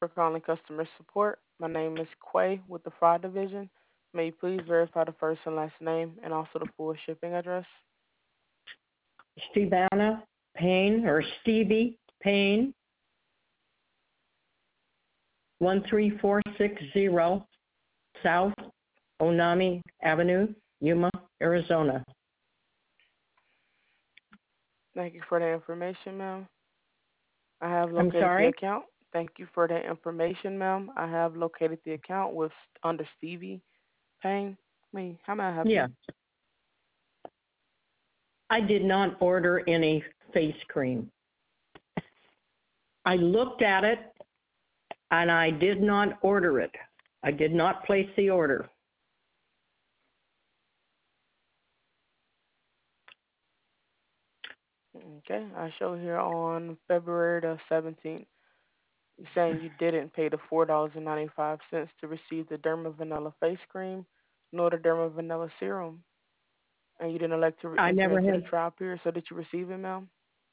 For calling customer support. My name is Quay with the fraud division. May you please verify the first and last name and also the full shipping address? Stevana Payne or Stevie Payne, 13460 South Onami Avenue, Yuma, Arizona. Thank you for the information, ma'am. I have I'm located the sorry? account. Thank you for the information, ma'am. I have located the account with under Stevie Payne. How may I help you? Yeah. I did not order any face cream. I looked at it and I did not order it. I did not place the order. Okay, I show here on February the 17th. You're saying you didn't pay the $4.95 to receive the Derma Vanilla face cream nor the Derma Vanilla serum, and you didn't elect to I enter never into the had, trial period. So did you receive it, ma'am?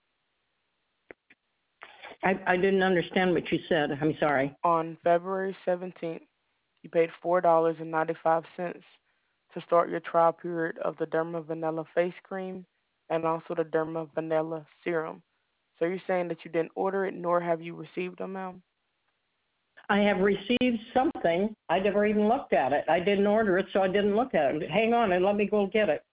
I didn't understand what you said. I'm sorry. On February 17th, you paid $4.95 to start your trial period of the Derma Vanilla face cream and also the Derma Vanilla serum. So you're saying that you didn't order it, nor have you received them, ma'am? I have received something. I never even looked at it. I didn't order it, so I didn't look at it. Hang on and let me go get it.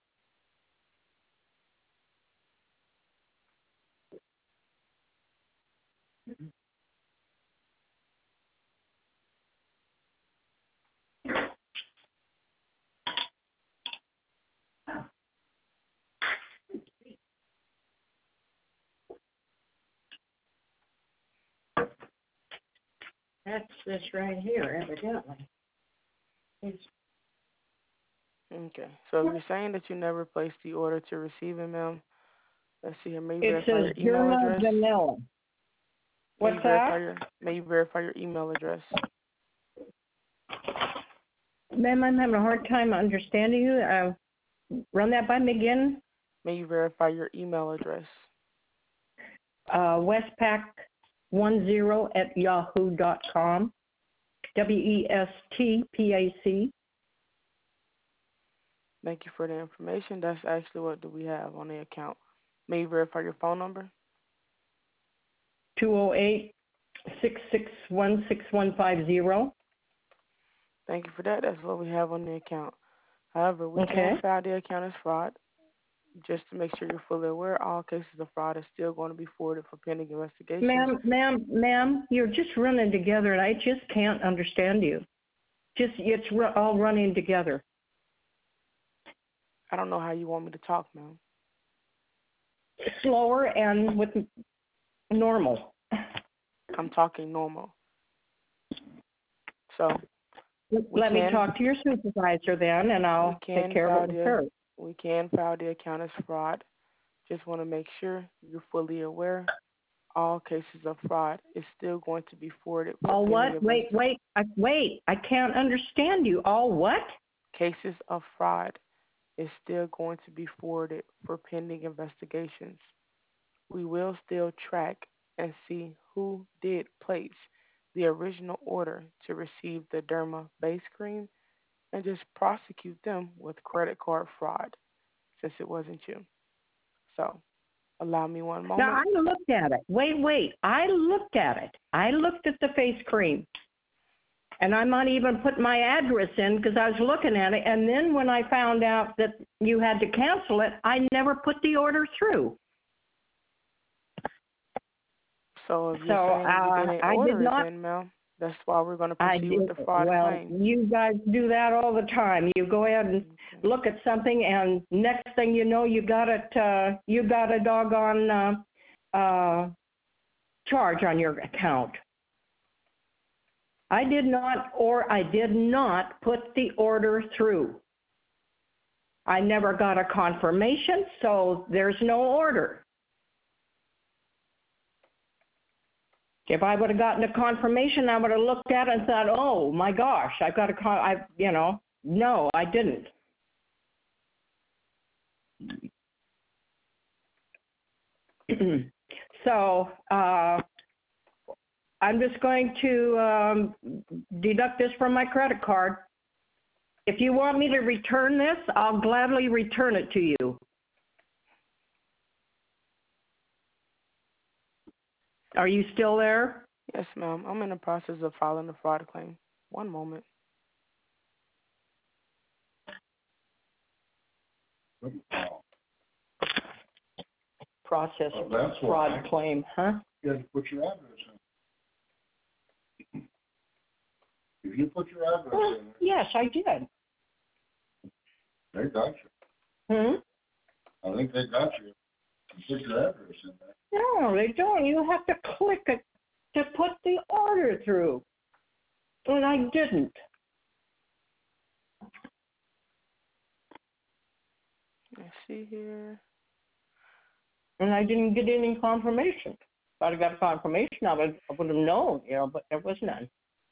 That's this right here, evidently. Okay. So if you're saying that you never placed the order to receive it, ma'am, let's see here. May you It verify says your email Derma address? Vanilla. What's that? May you verify your email address? Ma'am, I'm having a hard time understanding you. Run that by me again. May you verify your email address? Westpac10 at yahoo.com. WESTPAC. Thank you for the information. That's actually what do we have on the account. May you verify your phone number? 208-661-6150. Thank you for that. That's what we have on the account. However, we Okay. can file the account as fraud. Just to make sure you're fully aware, all cases of fraud are still going to be forwarded for pending investigation. Ma'am, you're just running together, and I just can't understand you. It's all running together. I don't know how you want me to talk, ma'am. Slower and with normal. I'm talking normal. So let me talk to your supervisor then, and I'll take care of it with her. We can file the account as fraud. Just want to make sure you're fully aware. All cases of fraud is still going to be forwarded. All what? Wait. I can't understand you. All what? Cases of fraud is still going to be forwarded for pending investigations. We will still track and see who did place the original order to receive the Derma base cream and just prosecute them with credit card fraud since it wasn't you. So allow me one moment. Now, I looked at it. Wait. I looked at it. I looked at the face cream. And I might even put my address in because I was looking at it. And then when I found out that you had to cancel it, I never put the order through. So if you're saying you didn't order it, then, ma'am, that's why we're going to proceed with the fraud claim. Well, you guys do that all the time. You go ahead and look at something, and next thing you know, you got it. You got a doggone charge on your account. I did not put the order through. I never got a confirmation, so there's no order. If I would have gotten a confirmation, I would have looked at it and thought, "Oh my gosh, I've got a no, I didn't." So I'm just going to deduct this from my credit card. If you want me to return this, I'll gladly return it to you. Are you still there? Yes, ma'am. I'm in the process of filing a fraud claim. One moment. Process Oh, that's fraud why. claim, huh? You have to put your address in. If you put your address Well, in, yes, I did. they got you. I think they got you. You put your address in there. No, they don't. You have to click it to put the order through. And I didn't. Let's see here. And I didn't get any confirmation. If I'd have got confirmation, I would have known, but there was none.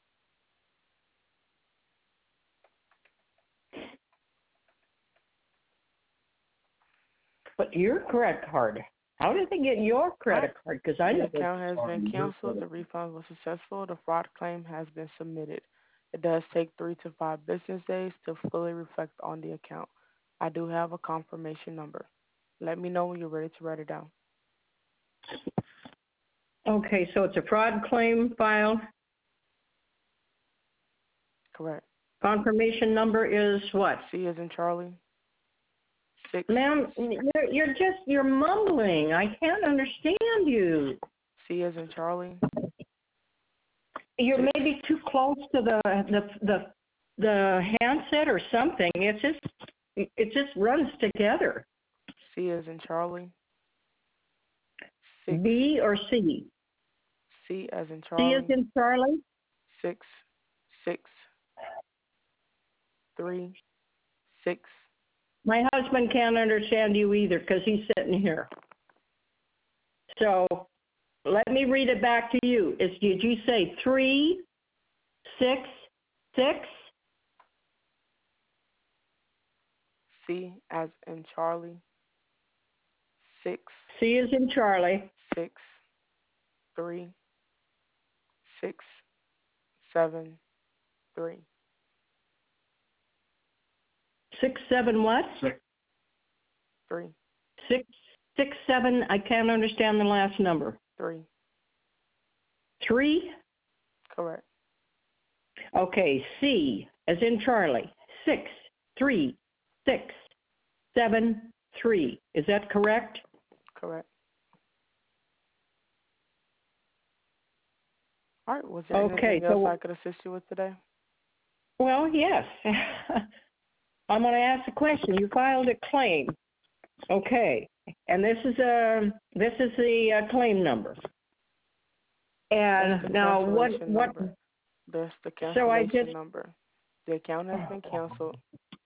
But your credit card, how did they get your credit card? Because I The never. account has been canceled. The refund was successful. The fraud claim has been submitted. It does take 3 to 5 business days to fully reflect on the account. I do have a confirmation number. Let me know when you're ready to write it down. Okay, so it's a fraud claim filed. Correct. Confirmation number is what? C as in Charlie. 6. Ma'am, you're mumbling. I can't understand you. C as in Charlie. You're maybe too close to the handset or something. It just runs together. C as in Charlie. 6. B or C? C as in C Charlie. as in Charlie. 6 6 3 6. My husband can't understand you either because he's sitting here. So let me read it back to you. Did you say 3 6 6? C as in Charlie. 6 C as in Charlie. 6 3 6 7 3. 6 7 what? 3 6 6 7. I can't understand the last number. 3. 3. Correct. Okay. C as in Charlie. 6 3 6 7 3. Is that correct? Correct. All right. Was there anything else I could assist you with today? Well, yes. I'm going to ask a question. You filed a claim. Okay. And this is the claim number. And now what number. That's the cancellation number. The account has been canceled.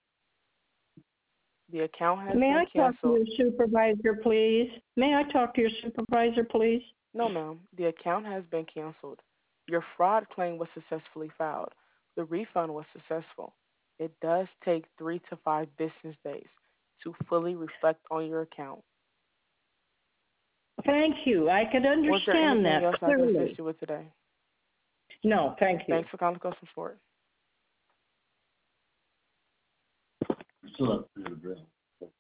The account has May been I canceled. talk to your supervisor, please? May I talk to your supervisor, please? No, ma'am. The account has been canceled. Your fraud claim was successfully filed. The refund was successful. It does take 3 to 5 business days to fully reflect on your account. Thank you. I could understand that else clearly. I can assist you with today? No, thank you. Thanks for calling Customer Support. You still have to pay the bill.